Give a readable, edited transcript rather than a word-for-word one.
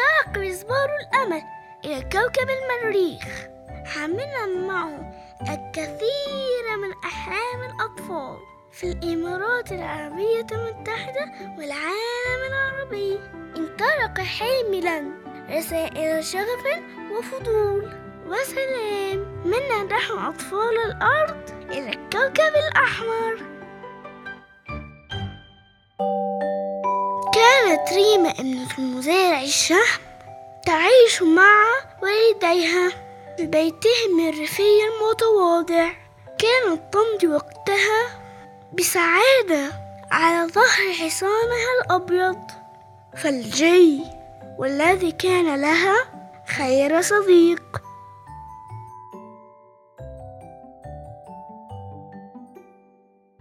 انطلق مسبار الأمل إلى كوكب المريخ حاملا معه الكثير من أحلام الأطفال في الإمارات العربية المتحدة والعالم العربي. انطلق حاملا رسائل شغف وفضول وسلام من نحو أطفال الأرض إلى الكوكب الأحمر. كانت ريما ابنة المزارع الشهم تعيش مع والديها في بيتهم الريفي المتواضع. كانت تمضي وقتها بسعادة على ظهر حصانها الأبيض فالجي، والذي كان لها خير صديق.